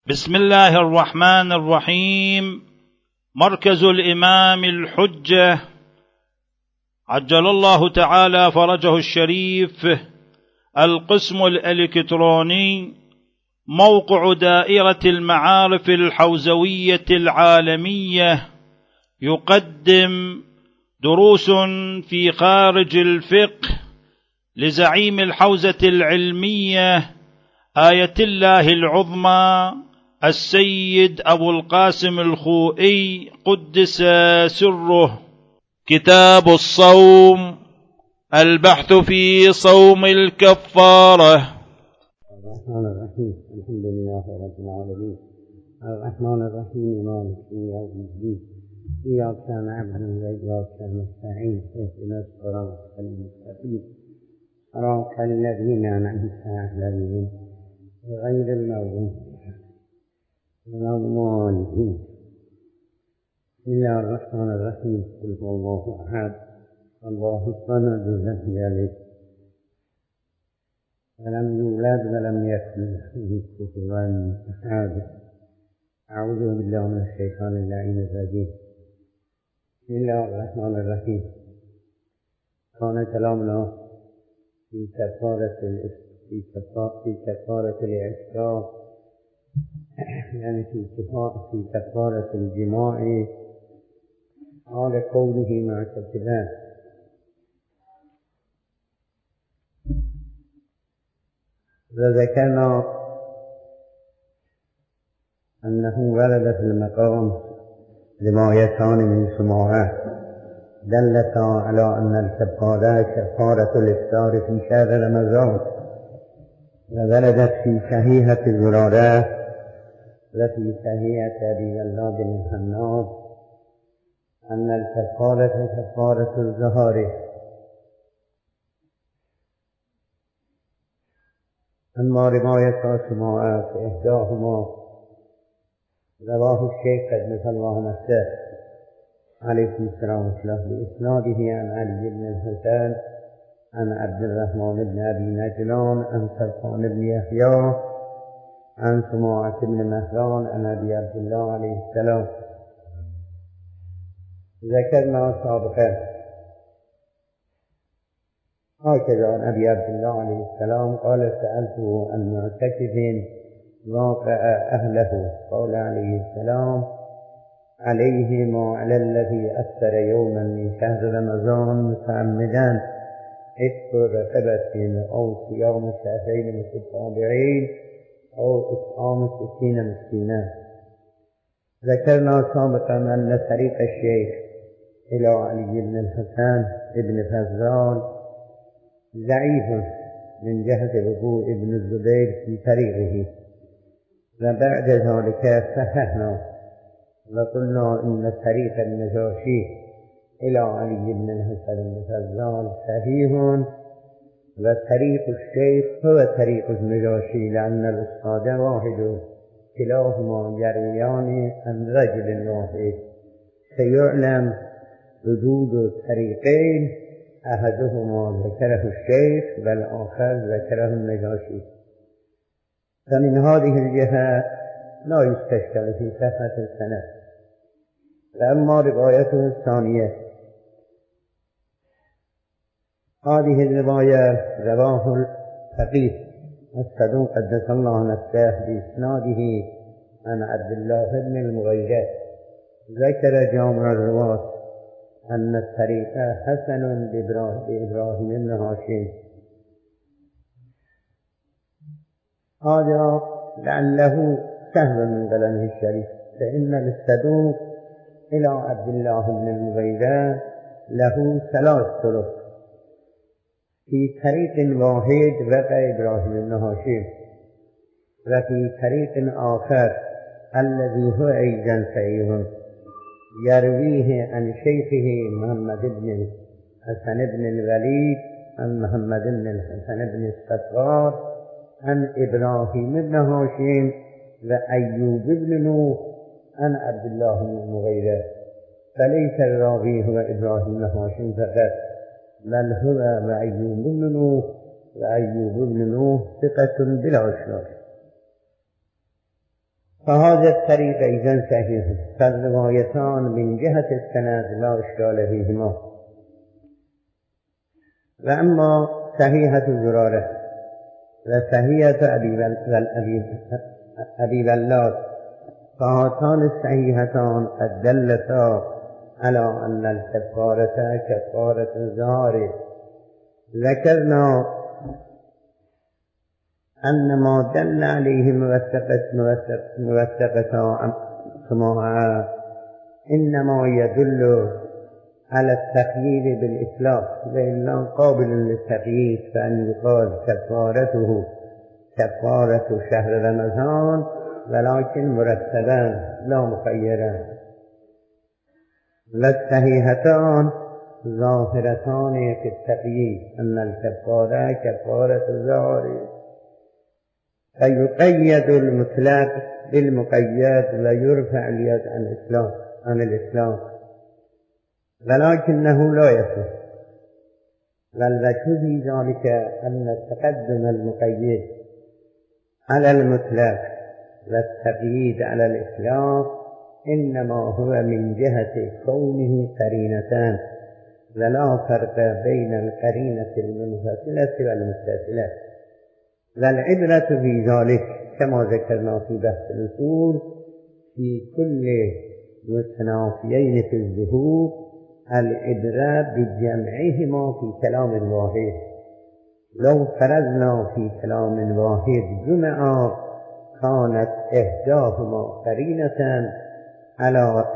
بسم الله الرحمن الرحيم. مركز الإمام الحجة عجل الله تعالى فرجه الشريف، القسم الإلكتروني، موقع دائرة المعارف الحوزوية العالمية، يقدم دروس في خارج الفقه لزعيم الحوزة العلمية آية الله العظمى السيد أبو القاسم الخوئي قدس سره. كتاب الصوم، البحث في صوم الكفارة. الرحمن الرحيم. الحمد لله رب العالمين الرحمن الرحيم مالك يوم الدين إياك نعبد وإياك نستعين اهدنا الصراط المستقيم صراط الذين أنعمت عليهم غير المغضوب ولا الضالين. بسم الله الرحمن الرحيم. قل هو الله أحد الله الصمد لم يلد ولم يولد ولم يكن له كفوا أحد. أعوذ بالله من الشيطان اللعين الرجيم. بسم الله الرحمن الرحيم. كان كلامنا في كفارة الإعشاء، يعني في كفارة الجماع على كونه معتكفا. وذكرنا أنه ورد في المقام روايتان من سماعة دلتا على أن الكفارة كفارة الإفطار في شهر رمضان، ووردت في صحيحة زرارة وفي صحيحة أبي الله بن حناد أن الكفارة كفارة الظهار. أما رواية سماعة فإحداهما رواه الشيخ قدس الله نفسه عليه السلام بإسناده عن علي بن الحسن عن عبد الرحمن بن أبي نجلان عن سلطان بن يحيى عن سماعة بن مهران عن أبي عبد الله عليه السلام. ذكرنا سابقا هكذا عن أبي عبد الله عليه السلام قال: سألته عن معتكف واقع أهله، قال عليه السلام: عليه ما على الذي أفطر يوما من شهر رمضان متعمدا عتق رقبة أو صيام شهرين متتابعين أو إطعام 60 مسكينا. ذكرنا سابقا أن طريق الشيخ إلى علي بن الحسن ابن فزال ضعيف من جهة وقوع ابن الزبير في طريقه، وبعد ذلك صححنا وقلنا إن طريق النجاشي إلى علي بن الحسن بن فزال صحيح، وطريق الشيخ هو طريق النجاشي لأن الأستاذ واحد كلاهما يرويان عن رجل واحد، فيعلم وجود طريقين أحدهما ذكره الشيخ والآخر ذكره النجاشي، فمن هذه الجهة لا يستشكل في صحة السند. وأما روايته الثانية، هذه الرواية رواه الفقيه الصدوق قدس الله نفسه بإسناده عن عبد الله بن المغيرة. ذكر جامع الرواة أن الطريق حسن بإبراهيم بن هاشم، هذا لعله سهل من كلامه الشريف، فإن الصدوق إلى عبد الله بن المغيرة له 3 طرق. في طريق واحد وقع إبراهيم بن هاشم، وفي طريق آخر الذي هو أيضا صحيح يرويه عن شيخه محمد بن حسن بن الوليد عن محمد بن الحسن بن الصفار عن إبراهيم بن هاشم وأيوب بن نوح عن عبد الله بن المغيرة، فليس الراوي هو إبراهيم بن هاشم فقط، بل هو وأيوب بن نوح وأيوب بن نوح ثقة بلا إشكال. فهذا الطريق أيضا صحيح، فالروايتان من جهة السند لا إشكال فيهما. وأما صحيحة زرارة وصحيحة أبي بلاد فهاتان الصحيحتان قد دلتا على أن الكفارة كفارة الزهار. ذكرنا أن ما دل عليه موثقة سماعة إنما يدل على التقييد بالإطلاق، وإلا قابل للتقييد، فأن يقال كفارته كفارة شهر رمضان ولكن مرتبا لا مخيرا. والصحيحتان ظاهرتان في التقييد أن الكفارة كفارة الزهار، فيقيد المطلق بالمقيد ويرفع اليد عن الإطلاق، ولكنه لا يصح. والوجه في ذلك أن تقدم المقيد على المطلق والتقييد على الإطلاق إنما هو من جهة كونه قرينتان، ولا فرق بين القرينة المنفصلة والمتصلة. والعبرة في ذلك كما ذكرنا في بحث الأصول في كل متنافيين في الظهور العبرة بجمعهما في كلام واحد. لو فرضنا في كلام واحد جمعا كانت إحداهما قرينة على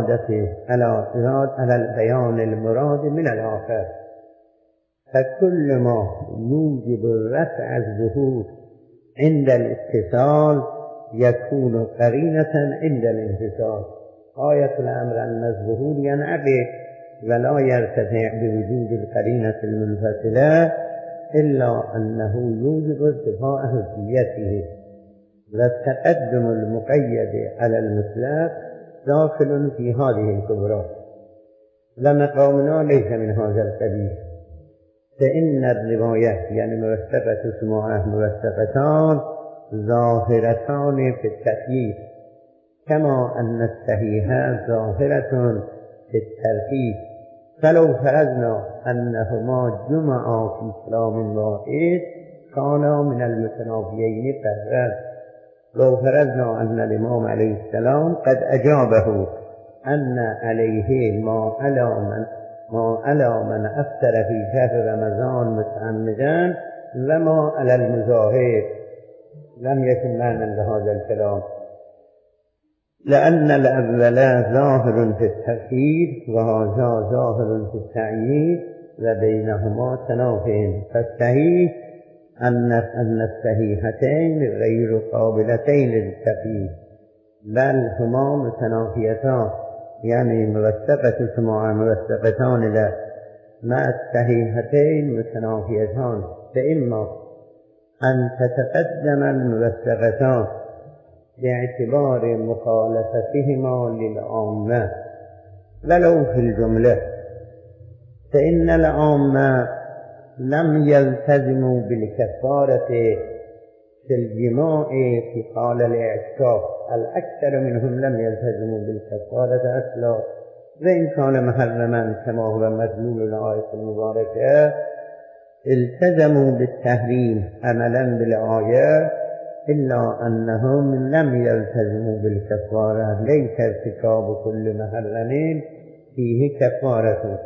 البيان المراد من الآخر، فكل ما يوجب الرفع الظهور عند الاتصال يكون قرينة عند الانفصال. غاية الأمر أن الظهور ينعقد ولا يرتفع بوجود القرينة المنفصلة إلا أنه يوجب ارتفاع حجيته. والتقدم المقيد على المطلق داخل في هذه الكبرى، ومقامنا ليس من هذا القبيل، فإن الرواية يعني موثقة سماعة موثقتان ظاهرتان في التقييد، كما أن الصحيحة ظاهرة في الترتيب. فلو فرضنا أنهما جمعا في كلام واحد كانا من المتنافيين فرقا. لو فرضنا أن الإمام عليه السلام قد أجابه أن عليه ما على من أفطر في شهر رمضان متعمدا وما على المظاهر، لم يكن معنى لهذا الكلام، لأن الأول ظاهر في التأكيد وهذا ظاهر في التعيين وبينهما تنافين. فالصحيح أن الصحيحتين غير قابلتين للتقييد، بل هما متنافيتان، يعني موثقة سماع موثقتان له مع الصحيحتين متنافيتان، فإما أن تتقدم الموثقتان باعتبار مخالفتهما للعامة ولو في الجملة، فإن العامة لم يلتزموا بالكفارة في الجماع في حال الاعتكاف، الأكثر منهم لم يلتزموا بالكفارة أصلا، وإن كان محرما كما هو مدلول الآية المباركة التزموا بالتحريم عملا بالآية، إلا أنهم لم يلتزموا بالكفارة. ليس ارتكاب كل محرم فيه كفارة.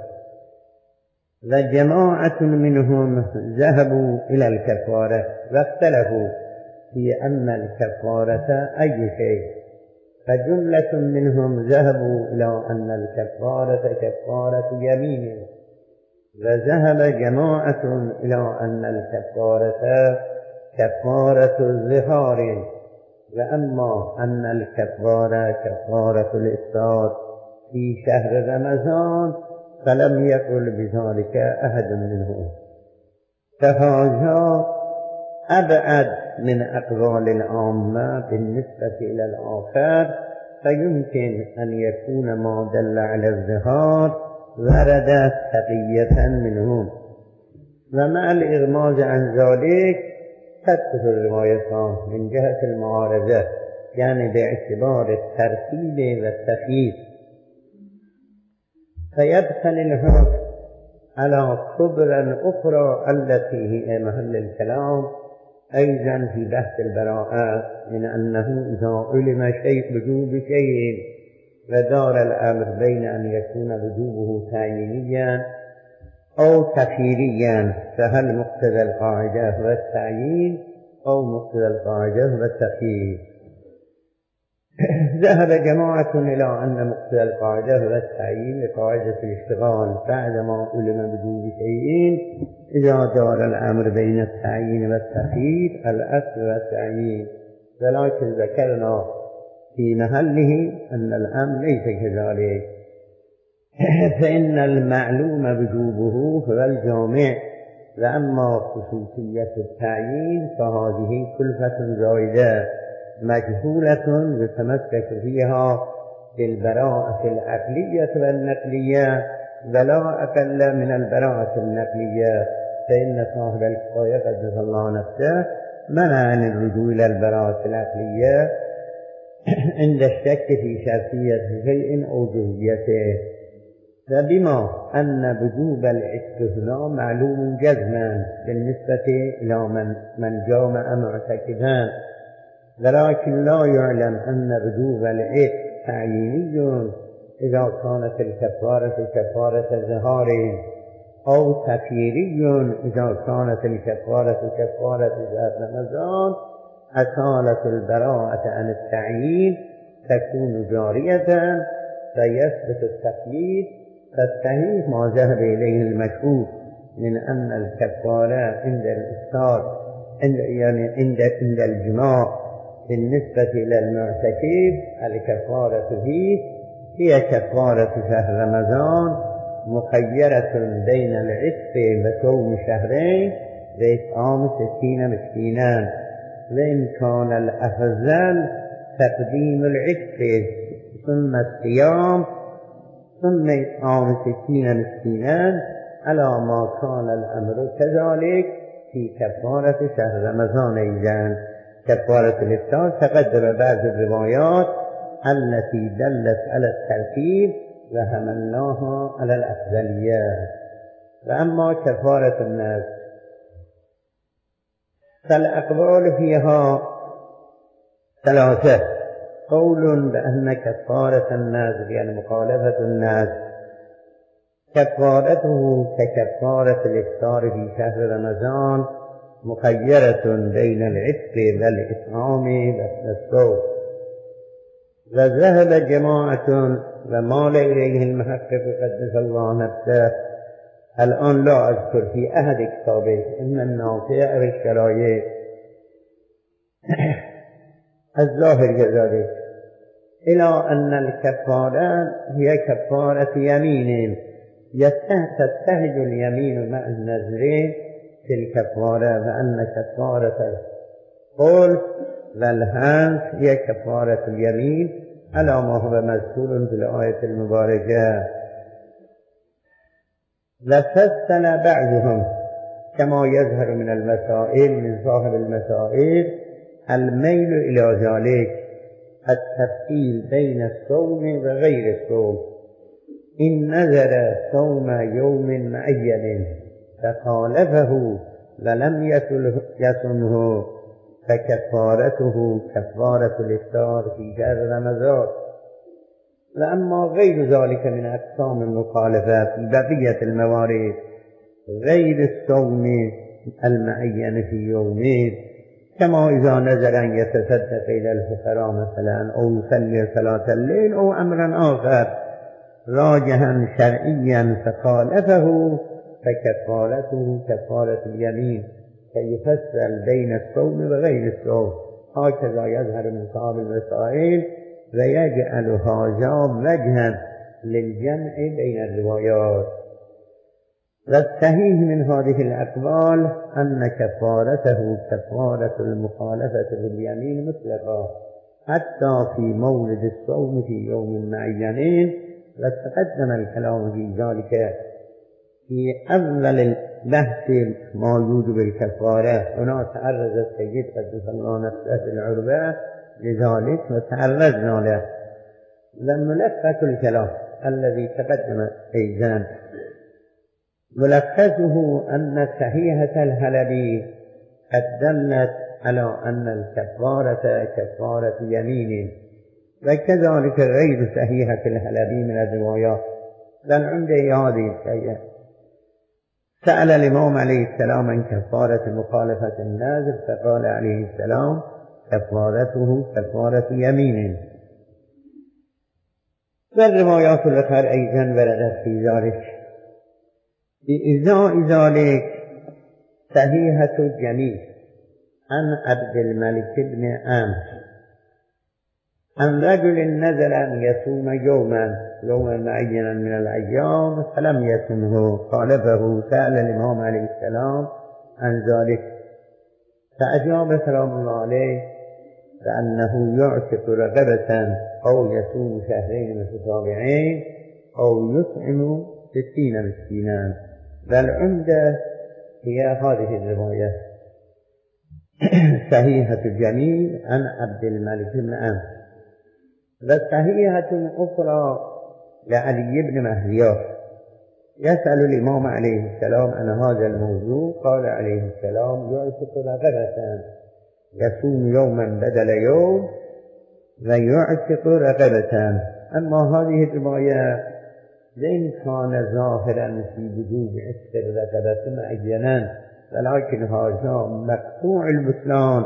وجماعة منهم ذهبوا إلى الكفارة واختلفوا في أن الكفارة أي شيء، فجملة منهم ذهبوا إلى أن الكفارة كفارة يمين، وذهب جماعة إلى أن الكفارة كفارة الظهار، وأما أن الكفارة كفارة الإفطار في شهر رمضان فلم يقل بذلك أحد منهم. فهذا أبعد من أقوال العامة بالنسبة إلى الآخر، فيمكن أن يكون ما دل على الظهار ورد تقية منهم، ومع الإغماض عن ذلك تكثر الروايتان من جهة المعارضة، يعني باعتبار الترتيب والتخيير. فيدخل الحكم على كبرى أخرى التي هي محل الكلام أيضا في بحث البراءات، من أنه إذا علم شيء وجوب شيء ودار الأمر بين أن يكون وجوبه تعيينيا أو تخييريا، فهل مقتضى القاعدة هو التعيين أو مقتضى القاعدة هو التخيير؟ ذهب جماعة إلى أن مقتضى القاعدة هو التعيين لقاعدة الاشتغال، بعدما علم وجوب شيء إذا دار الأمر بين التعيين والتخيير الأصل والتعيين، ولكن ذكرنا في محله أن الأمر ليس كذلك، فإن المعلوم وجوبه هو الجامع، وأما خصوصية التعيين فهذه كلفة زائدة مجهولة يتمسك فيها بالبراءة العقلية والنقلية ولا أقل من البراءة النقلية، فإن صاحب الكفاية قدس الله نفسه منع عن الرجوع إلى البراءة العقلية عند الشك في شرطية شيء أو جزئيته. فبما أن وجوب العتق هنا معلوم جزما بالنسبة إلى من جامع معتكفا، ولكن لا يعلم أن وجوب العتق تعييني إذا كانت الكفارة كفارة زهار، أو تخييري إذا كانت الكفارة كفارة شهر رمضان، أصالة البراءة عن التعيين تكون جارية فيثبت التخيير. فالصحيح ما ذهب إليه المشهور من أن الكفارة عند الإفطار عند الجماع بالنسبة إلى المعتكف الكفارة فيه هي كفارة شهر رمضان مخيرة بين العتق وصوم شهرين وإطعام 60 مسكينا، وإن كان الأفضل تقديم العتق ثم الصيام ثم إطعام 60 مسكينا على ما كان الأمر كذلك في كفارة شهر رمضان. أيضا كفارة الإفطار تقدم بعض الروايات التي دلت على الترتيب وحملناها على الأفضلية. وأما كفارة النذر فالأقوال فيها ثلاثة: قول بأن كفارة النذر يعني مخالفة النذر كفارته ككفارة الإفطار في شهر رمضان مخيرة بين العتق والإطعام والصوم. وذهب جماعة ومال إليه المحقق قدس الله نفسه، الآن لا أذكر في أحد كتابه إن النافع أو الشرايع الظاهر كذلك، إلى أن الكفارة هي كفارة يمين تتحد اليمين مع النذر في الكفارة، وأن كفارة القول والهنس هي كفارة اليمين على ما هو مذكور في الآية المباركة. وفصل بعضهم كما يظهر من المسائل من صاحب المسائل الميل إلى ذلك التفصيل بين الصوم وغير الصوم. إن نذر صوم يوم معين فخالفه ولم يصمه فكفارته كفارة الإفطار في شهر رمضان. وأما غير ذلك من أقسام المخالفة في بقية الموارد غير الصوم المعين في يومين، كما إذا نذر أن يتصدق إلى الفقراء مثلا أو يصلي صلاة الليل أو أمرا آخر راجحا شرعيا فخالفه فكفارته كفارة اليمين، فيفصل بين الصوم وغير الصوم. هكذا يظهر من صاحب المسائل ويجعل هذا وجها للجمع بين الروايات. والصحيح من هذه الأقوال أن كفارته كفارة المخالفة باليمين مطلقة حتى في مولد الصوم في يوم معين، وتقدم الكلام في ذلك في أول البحث ما يوجب الكفارة. هنا تعرض السيد قدس الله نفسه العربة لذلك وتعرضنا له. ملخص الكلام الذي تقدم أيضا ملخصه أن صحيحة الحلبي قد دلت على أن الكفارة كفارة يمين، وكذلك غير صحيحة الحلبي من الروايات. بل عند هذه الشيء سأل الإمام عليه السلام عن كفارة مخالفة الناظر، فقال عليه السلام كفارته كفارة يمين. والروايات الأخرى أيضا وردت في ذلك. بإزاء ذلك صحيحة الجميع عن عبد الملك بن عمرو عن رجل نزل أن يصوم يوما معينا من الأيام فلم يصمه، خالفه، سأل الإمام عليه السلام عن ذلك فأجاب سلام الله عليه بأنه يعتق رقبة أو يصوم شهرين متتابعين أو يطعم 60 مسكينا. والعمدة هي هذه الرواية صحيحة الجميع عن عبد الملك بن عمرو. وصحيحة أخرى لعلي بن مهدية يسأل الإمام عليه السلام عن هذا الموضوع، قال عليه السلام يعتق رقبة، يصوم يوما بدل يوم ويعتق رقبة. أما هذه الرواية لئن كان ظاهرا في وجوب عتق الرقبة معينا، ولكن هذا مقطوع البطلان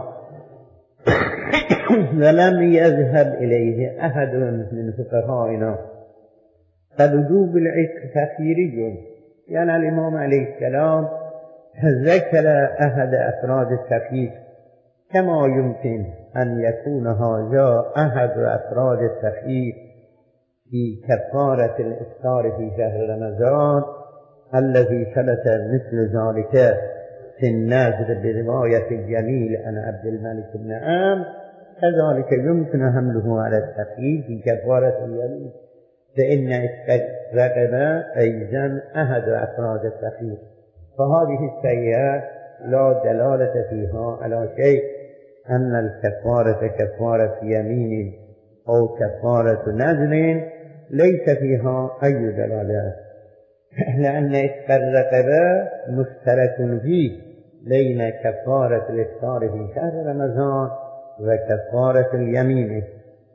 ولم يذهب إليه أحد من فقهائنا، فوجوب العتق تخييري. يعني الإمام عليه السلام ذكر أحد أفراد التخيير، كما يمكن أن يكون هذا أحد أفراد التخيير في كفارة الإفطار في شهر رمضان الذي ثبت مثل ذلك في النازل برواية الجميل عن عبد الملك بن عمرو، كذلك يمكن حمله على التخيير في كفارة اليمين، فإن الرقبة أيضا أحد أفراد التخيير. فهذه السيئة لا دلالة فيها على شيء أن الكفارة كفارة يمين أو كفارة نذر ليس فيها أي دلالة، لأن الرقبة مشترك فيه بين كفارة الإفطار في شهر رمضان وكفارة اليمين.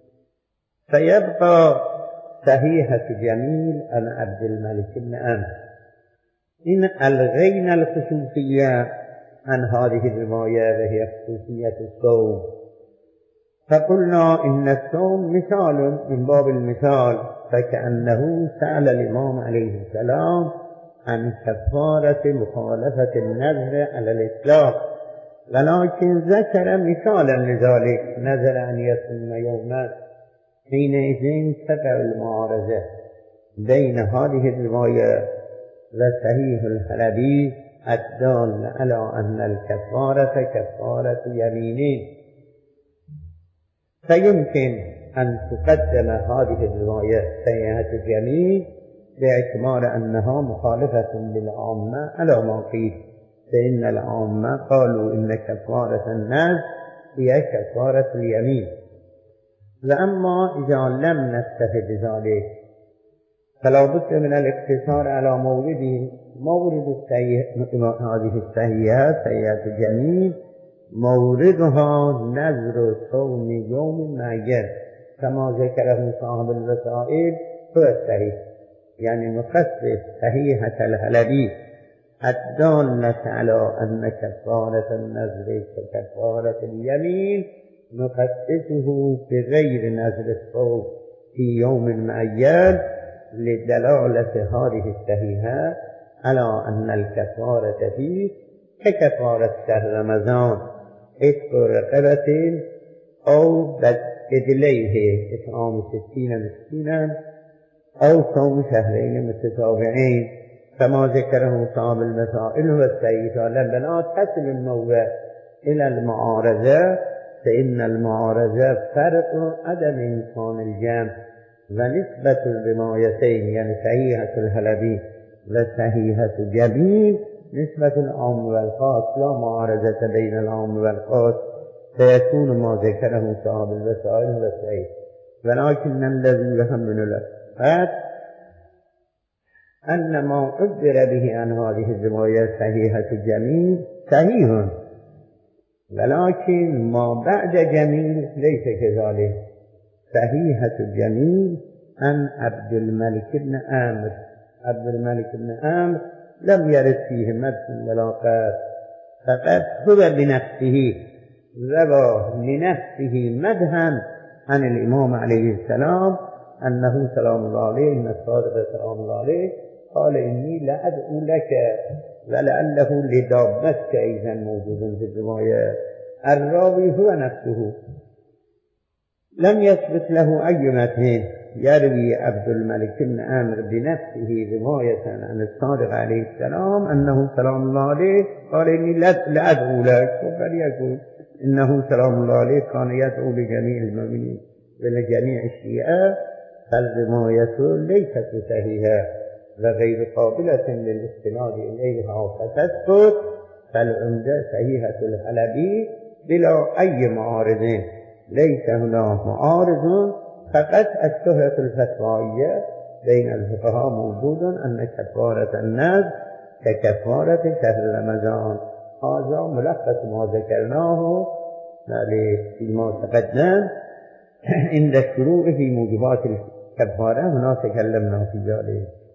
فيبقى صحيحة جميل عن عبد الملك بن عمرو. إن ألغينا الخصوصية عن هذه الرواية وهي خصوصية الصوم، فقلنا إن الصوم مثال من باب المثال، فكأنه سأل الإمام عليه السلام عن كفارة مخالفة النذر على الإطلاق، ولكن ذكر مثالا لذلك، نذر أن يصوم يوما. حينئذ تقع المعارضة بين هذه الرواية وصحيح الحلبي الدال على أن الكفارة كفارة يمين. فيمكن أن تقدم هذه الرواية صحيحة الجميع باعتبار أنها مخالفة للعامة على ما قيل، فإن العامة قالوا إن كفارة النذر هي كفارة اليمين. وأما إذا لم نستفد ذلك فلا بد من الاقتصار على مورد هذه الصحيحة صحيحة الجميع، موردها نذر صوم يوم معين كما ذكره صاحب الوسائل هو الصحيح. يعني نخصص صحيحة الحلبي الدالة على أن كفارة النذر ككفارة اليمين نخصصه بغير نذر الصوم في يوم معين، لدلالة هذه الصحيحة على أن الكفارة فيه ككفارة شهر رمضان، عتق رقبة أو بدليه إطعام 60 مسكينا أو صوم شهرين متتابعين كما ذكره صاحب المسائل والسيئة. لما تصل الموضوع إلى المعارضة، فإن المعارضة فرق عدم إمكان الجمع، ونسبة الروايتين يعني صحيحة الحلبي وصحيحة الجميع نسبة العام والخاص، لا معارضة بين العام والخاص، فيكون ما ذكره صاحب الوسائل هو الصحيح. ولكن الذي يهم من الأفقات أن ما عبر به عن هذه الرواية صحيحة الجميل صحيح، ولكن ما بعد جميل ليس كذلك. صحيحة الجميل عن عبد الملك بن عامر. عبد الملك بن عامر لم يرد فيه مدح ولا قال، فقد هو بنفسه روى لنفسه مدحا عن الإمام عليه السلام أنه سلام الله عليه، إن الصادق سلام الله عليه قال إني لا أدعو لك، ولعله لدابتك أيضا موجود في الرواية. الراوي هو نفسه، لم يثبت له أي متن يروي عبد الملك بن عامر بنفسه رواية عن الصادق عليه السلام أنه سلام الله عليه قال إني لا أدعو لك، فليقول إنه سلام الله عليه كان يدعو لجميع المؤمنين ولجميع الشيعة، فالرواية ليست صحيحة وغير قابلة للاستناد إليها فتثبت، فالعمدة صحيحة الحلبي بلا أي معارض، ليس هناك معارض، فقط الشهرة الفتوائية بين الفقهاء موجود أن كفارة النذر ككفارة شهر رمضان. هذا ملخص ما ذكرناه فيما تقدم عند الشروع في موجبات الكفارة، هنا تكلمنا في ذلك.